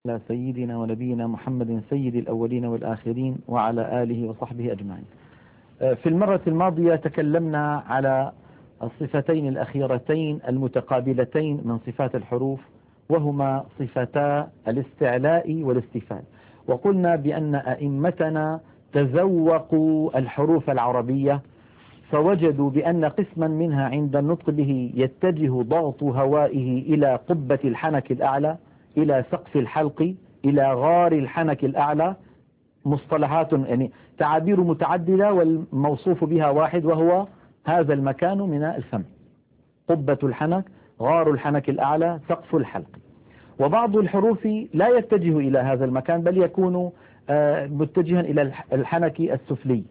على سيدنا ونبينا محمد سيد الأولين والآخرين وعلى آله وصحبه أجمعين. في المرة الماضية تكلمنا على الصفتين الأخيرتين المتقابلتين من صفات الحروف، وهما صفتا الاستعلاء والاستفال، وقلنا بأن أئمتنا تذوقوا الحروف العربية فوجدوا بأن قسما منها عند النطق به يتجه ضغط هوائه إلى قبة الحنك الأعلى، إلى سقف الحلق، إلى غار الحنك الأعلى. مصطلحات يعني تعابير متعددة والموصوف بها واحد، وهو هذا المكان من الفم: قبة الحنك، غار الحنك الأعلى، سقف الحلق. وبعض الحروف لا يتجه إلى هذا المكان بل يكون متجها إلى الحنك السفلي.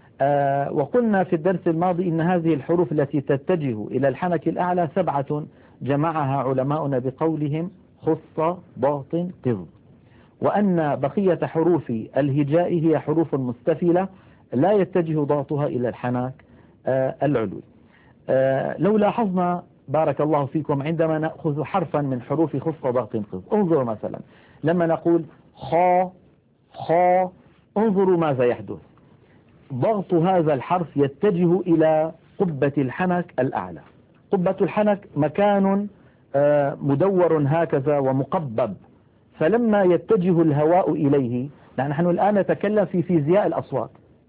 وقلنا في الدرس الماضي إن هذه الحروف التي تتجه إلى الحنك الأعلى 7 جمعها علماؤنا بقولهم خص ضغط قض، وأن بقية حروف الهجاء هي حروف مستفلة لا يتجه ضغطها إلى الحنك العلوي. لو لاحظنا بارك الله فيكم عندما نأخذ حرفا من حروف خص ضغط قض، انظروا مثلا لما نقول خا خا، انظروا ماذا يحدث. ضغط هذا الحرف يتجه إلى قبة الحنك الأعلى. قبة الحنك مكان مدور هكذا ومقبب، فلما يتجه الهواء إليه، نحن الآن نتكلم في فيزياء الأصوات،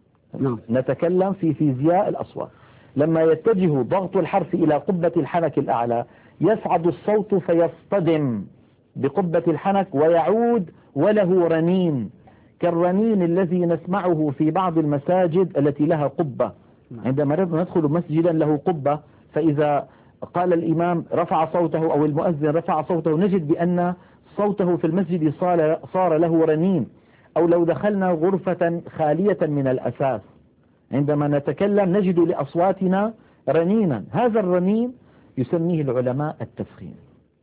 نتكلم في فيزياء الأصوات. لما يتجه ضغط الحرف إلى قبة الحنك الأعلى يصعد الصوت فيصطدم بقبة الحنك ويعود وله رنين، كالرنين الذي نسمعه في بعض المساجد التي لها قبة. عندما ندخل مسجدا له قبة، فإذا قال الإمام رفع صوته أو المؤذن رفع صوته، نجد بأن صوته في المسجد صار له رنين. أو لو دخلنا غرفة خالية من الأثاث، عندما نتكلم نجد لأصواتنا رنينا، هذا الرنين يسميه العلماء التفخيم.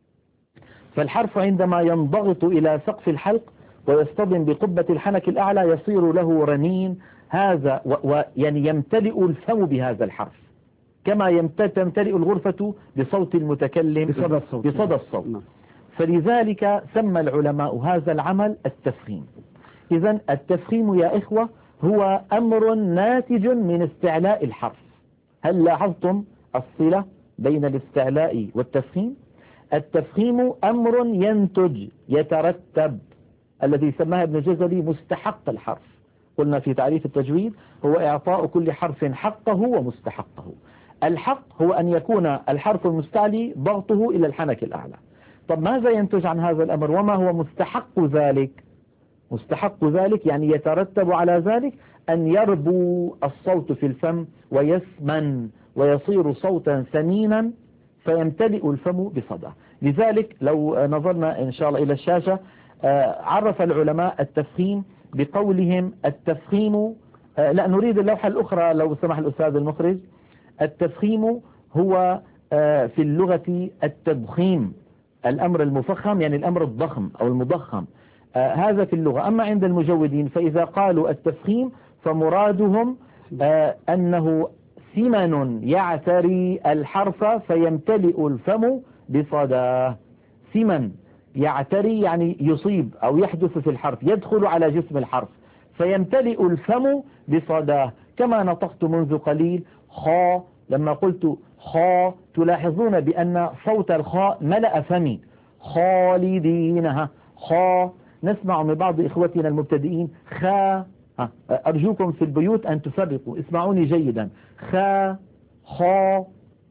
فالحرف عندما ينضغط إلى سقف الحلق ويصطدم بقبة الحنك الأعلى يصير له رنين، هذا يعني يمتلئ الفم بهذا الحرف، كما تمتلئ الغرفة بصوت المتكلم بصدى الصوت. فلذلك سمى العلماء هذا العمل التفخيم. إذن التفخيم يا إخوة هو أمر ناتج من استعلاء الحرف. هل لاحظتم الصلة بين الاستعلاء والتفخيم؟ التفخيم أمر ينتج يترتب، الذي سماه ابن جزري مستحق الحرف. قلنا في تعريف التجويد هو إعطاء كل حرف حقه ومستحقه. الحق هو أن يكون الحرف المستعلي ضغطه إلى الحنك الأعلى. طب ماذا ينتج عن هذا الأمر؟ وما هو مستحق ذلك؟ مستحق ذلك يعني يترتب على ذلك أن يربو الصوت في الفم ويسمن ويصير صوتا سمينا فيمتلئ الفم بصدى. لذلك لو نظرنا إن شاء الله إلى الشاشة، عرف العلماء التفخيم بقولهم التفخيم، لا نريد اللوحة الأخرى لو سمح الأستاذ المخرج. التفخيم هو في اللغة التضخيم، الأمر المفخم يعني الأمر الضخم أو المضخم، هذا في اللغة. أما عند المجودين فإذا قالوا التفخيم فمرادهم أنه ثمن يعتري الحرف فيمتلئ الفم بصداه. ثمن يعتري يعني يصيب أو يحدث في الحرف، يدخل على جسم الحرف فيمتلئ الفم بصداه. كما نطقت منذ قليل خا، لما قلت خا تلاحظون بأن صوت الخاء ملأ فمي. خالدينها خا. نسمع من بعض إخوتنا المبتدئين خا. أرجوكم في البيوت أن تفرقوا، اسمعوني جيدا. خا خا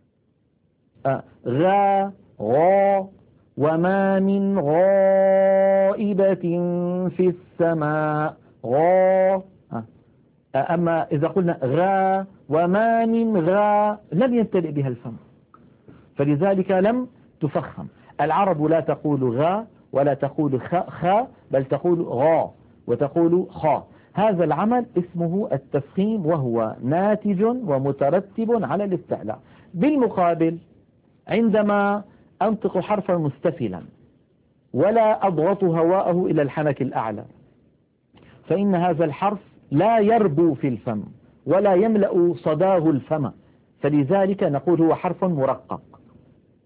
غا غا، وما من غائبة في السماء غا. أما إذا قلنا غا وما من غا لم يمتلئ بها الفم، فلذلك لم تفخم. العرب لا تقول غا ولا تقول خا بل تقول غا وتقول خا. هذا العمل اسمه التفخيم وهو ناتج ومترتب على الاستعلاء. بالمقابل عندما أنطق حرفا مستفلا ولا أضغط هواءه إلى الحنك الأعلى فإن هذا الحرف لا يربو في الفم ولا يملأ صداه الفم، فلذلك نقول هو حرف مرقق.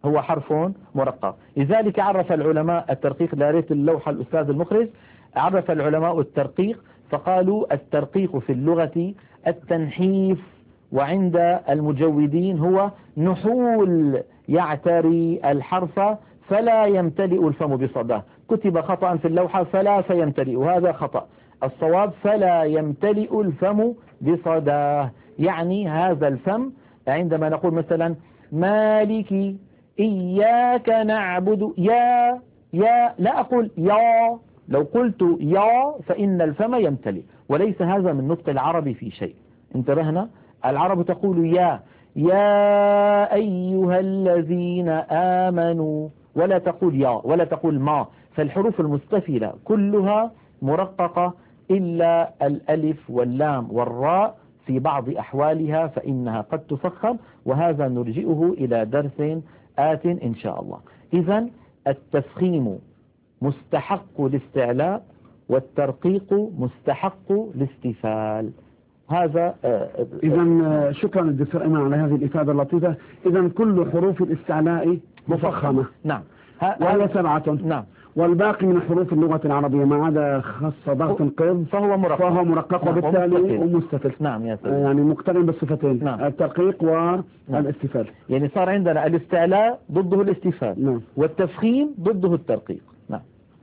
هو حرف مرقق. لذلك عرف العلماء الترقيق، لا ريت اللوحة الأستاذ المخرج، عرف العلماء الترقيق فقالوا الترقيق في اللغة التنحيف، وعند المجودين هو نحول يعتري الحرف فلا يمتلئ الفم بصداه. كتب خطأ في اللوحة فلا فيمتلئ، هذا خطأ. الصواب فلا يمتلئ الفم بصداه، يعني هذا الفم عندما نقول مثلا مالك إياك نعبد يا لا أقول يا، لو قلت يا فإن الفم يمتلئ، وليس هذا من نطق العرب في شيء. انتبهنا، العرب تقول يا أيها الذين آمنوا، ولا تقول يا ولا تقول ما. فالحروف المستفلة كلها مرققة إلا الألف واللام والراء في بعض أحوالها فإنها قد تفخم، وهذا نرجئه إلى درس آت إن شاء الله. إذن التفخيم مستحق الاستعلاء، والترقيق مستحق الاستفال. هذا إذا شكرا للدكتور إيمان على هذه الإفادة اللطيفة. إذا كل حروف الاستعلاء مفخمة. نعم، وهي 7. نعم. والباقي من حروف اللغة العربية ما عدا خاص ضغط قض فهو مرقق، وبالتالي ومستفل. نعم يا سيدي. يعني مقترن بالصفتين. نعم. الترقيق والاستفال. يعني صار عندنا الاستعلاء ضده الاستفال. نعم. والتفخيم ضده الترقيق. نعم.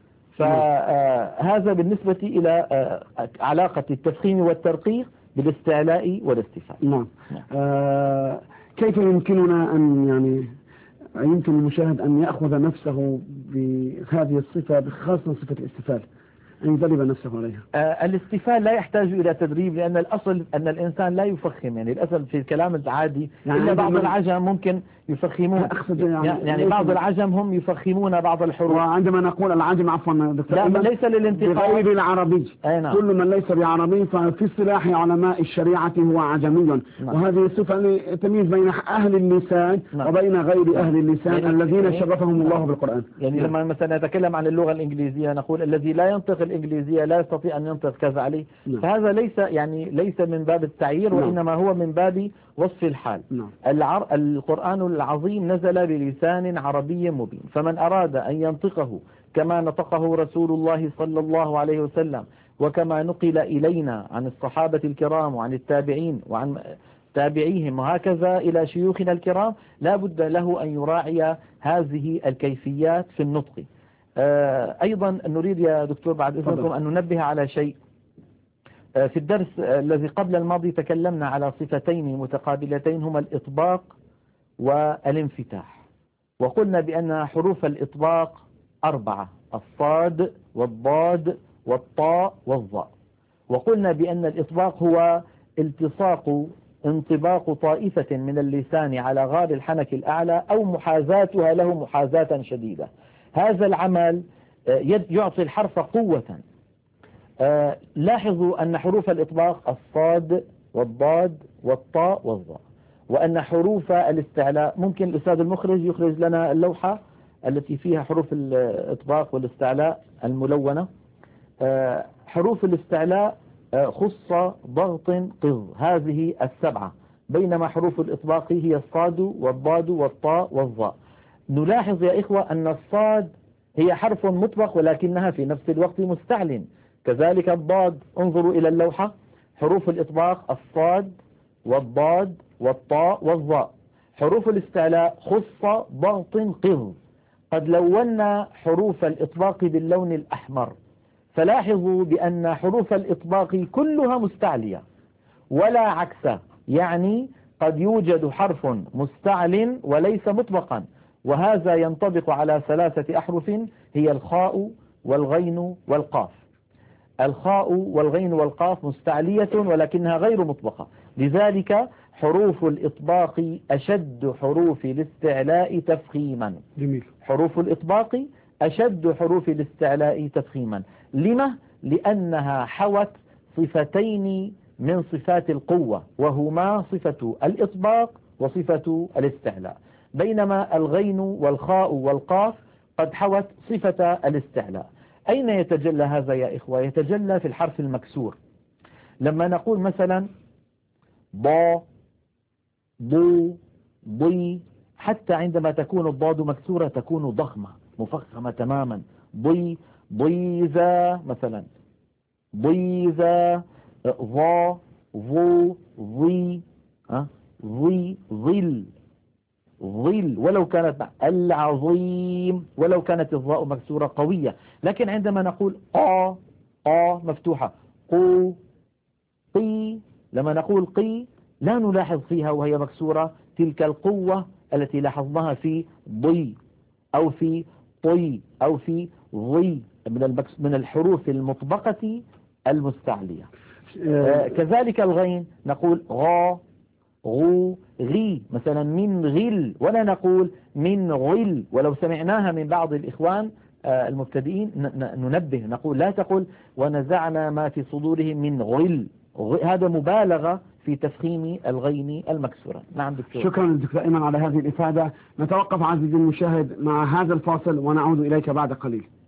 فهذا بالنسبة إلى علاقة التفخيم والترقيق بالاستعلاء والاستفال. نعم. كيف يمكننا أن يمكن المشاهد أن يأخذ نفسه بهذه الصفة، بخاصة صفة الاستفال، أن يدرب نفسه عليها؟ الاستفال لا يحتاج إلى تدريب، لأن الأصل أن الإنسان لا يفخم. يعني الأصل في الكلام العادي إلا بعض العجم ممكن يفخمون. يعني بعض العجم هم يفخمون بعض الحروف. وعندما نقول العجم عفوا لا، ليس للانتقاء بغير العربي. كل من ليس بعربي ففي اصطلاح علماء الشريعة هو عجمي. وهذه الصفة تمييز بين أهل اللسان وبين غير أهل اللسان الذين شرفهم الله بالقرآن. يعني لما مثلا نتكلم عن اللغة الإنجليزية نقول الذي لا ينطق الإنجليزية لا يستطيع أن ينطق كذا عليه. فهذا ليس من باب التعيير، وإنما هو من باب وصف الحال. القرآن العظيم نزل بلسان عربي مبين، فمن أراد أن ينطقه كما نطقه رسول الله صلى الله عليه وسلم، وكما نقل إلينا عن الصحابة الكرام وعن التابعين وعن تابعيهم وهكذا إلى شيوخنا الكرام، لا بد له أن يراعي هذه الكيفيات في النطق. أيضا نريد يا دكتور بعد إذنكم أن ننبه على شيء. في الدرس الذي قبل الماضي تكلمنا على صفتين متقابلتين هما الإطباق والانفتاح، وقلنا بأن حروف الإطباق 4: الصاد والضاد والطاء والظاء. وقلنا بأن الإطباق هو انطباق طائفة من اللسان على غار الحنك الأعلى أو محاذاتها له محاذاة شديدة. هذا العمل يعطي الحرف قوة. لاحظوا أن حروف الإطباق الصاد والضاد والطاء والظاء، وأن حروف الاستعلاء ممكن الأستاذ المخرج يخرج لنا اللوحة التي فيها حروف الإطباق والاستعلاء الملونة. حروف الاستعلاء خص ضغط قض، هذه 7، بينما حروف الإطباق هي الصاد والضاد والطاء والظاء. نلاحظ يا إخوة أن الصاد هي حرف مطبق ولكنها في نفس الوقت مستعل، كذلك الضاد. انظروا إلى اللوحة، حروف الإطباق الصاد والضاد والطاء والظاء. حروف الاستعلاء خص ضغط قض. قد لونا حروف الإطباق باللون الأحمر، فلاحظوا بأن حروف الإطباق كلها مستعلية ولا عكس، يعني قد يوجد حرف مستعل وليس مطبقا، وهذا ينطبق على 3 أحرف هي الخاء والغين والقاف. الخاء والغين والقاف مستعلية ولكنها غير مطبقة، لذلك حروف الإطباق أشد حروف الاستعلاء تفخيما. جميل. حروف الإطباق أشد حروف الاستعلاء تفخيما. لما؟ لأنها حوت صفتين من صفات القوة، وهما صفة الإطباق وصفة الاستعلاء، بينما الغين والخاء والقاف قد حوت صفة الاستعلاء. أين يتجلى هذا يا إخوة؟ يتجلى في الحرف المكسور. لما نقول مثلا ضا ضو ضي، حتى عندما تكون الضاد مكسورة تكون ضخمة مفخمة تماما. ضيزة مثلا، ضيزة. ضا، ضو، ضي، ضي، ظل، ظل، ولو كانت العظيم، ولو كانت الضاء مكسورة قوية. لكن عندما نقول مفتوحة، قو، قي، لما نقول قي لا نلاحظ فيها وهي مكسورة تلك القوة التي لاحظناها في ضي أو في طي أو في ضي من الحروف المطبقة المستعلية. كذلك الغين نقول غا، غو، غي، مثلا من غل، ولا نقول من غل. ولو سمعناها من بعض الإخوان المبتدئين ننبه، نقول لا تقل ونزعنا ما في صدورهم من غل، هذا مبالغة في تفخيم الغين المكسورة. نعم دكتور. شكرا دكتور أيمن على هذه الإفادة. نتوقف عزيزي المشاهد مع هذا الفاصل ونعود إليك بعد قليل.